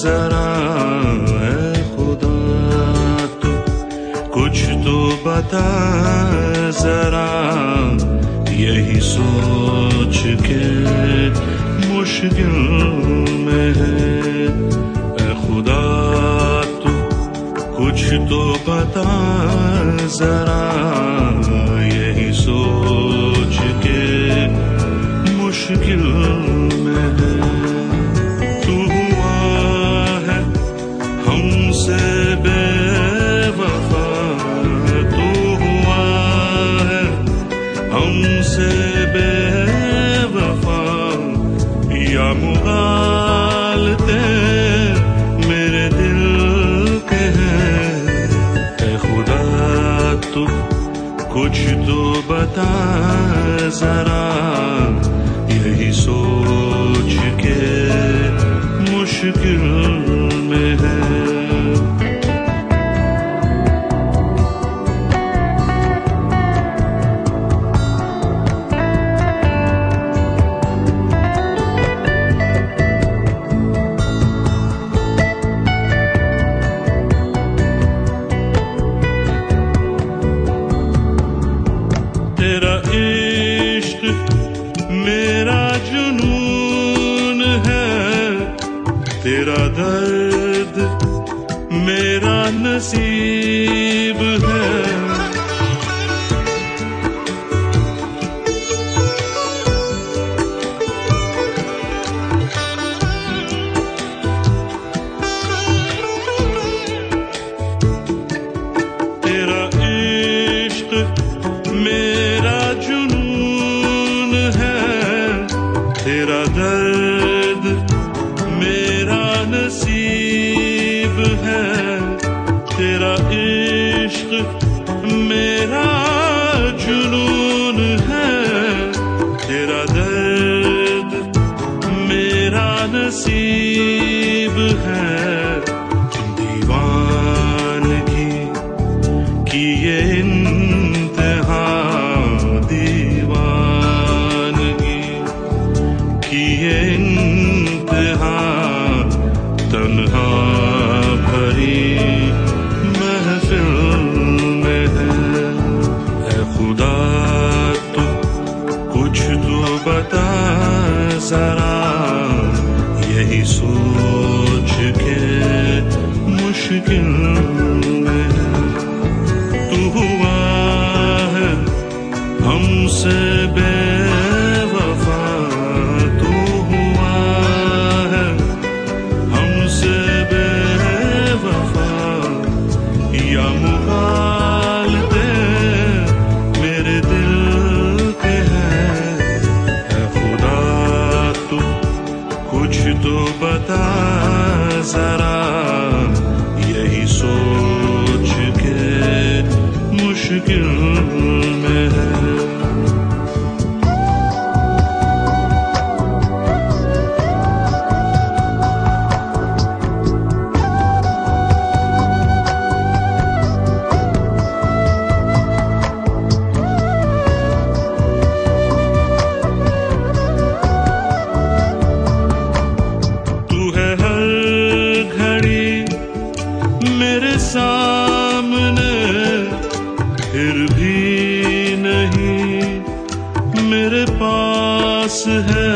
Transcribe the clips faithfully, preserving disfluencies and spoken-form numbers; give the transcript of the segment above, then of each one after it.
जरा है खुदा तू कुछ तो बता जरा, यही सोच के मुश्किल में है। ऐ खुदा तू कुछ तो बता जरा, यही सोच के मुश्किल में है। तू हुआ है हमसे बेवफा, तू हुआ है हमसे बेवफा, या मुगालते मेरे दिल के हैं। ऐ खुदा तू कुछ तो बता जरा, यही सोच के मुश्किल में है। तेरा इश्क मेरा जुनून है, तेरा दर्द मेरा नसीब है। तेरा इश्क मेरा जुनून है, तेरा दर्द मेरा नसीब है। तेरा इश्क मेरा जुनून है, तेरा दर्द मेरा नसीब है। दीवानगी की ये इंतहा, दीवानगी की ये इंतहा, तन्हा भरी महफिल में है। ऐ खुदा तू कुछ तो बता जरा, यही सोच के मुश्किल में है। तू हुआ है हमसे बेवफा, तू हुआ है हमसे बेवफा, या मुगालते मेरे दिल के हैं। ऐ खुदा तू कुछ तो बता जरा, यही सोच के मुश्किल में है। तू है हर घड़ी मेरे सामने, फिर भी नहीं मेरे पास है।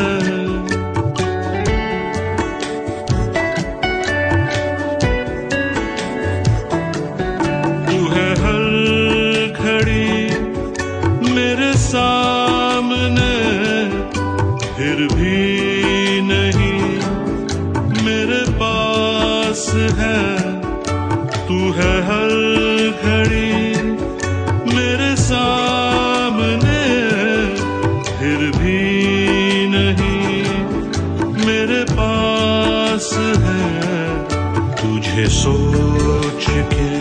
तू है हर घड़ी मेरे सामने, फिर भी नहीं मेरे पास है। तू है हर घड़ी मेरे सामने, फिर भी नहीं मेरे पास है। तुझे सोच के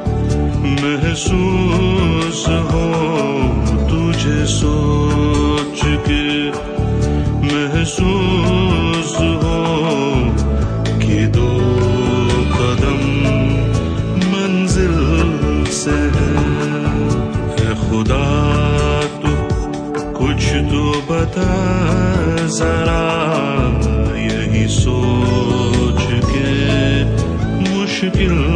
महसूस हो, तुझे सोच के महसूस हो कि दो कदम मंजिल से है। ऐ खुदा तू कुछ तो बता जरा, यही सोच के मुश्किल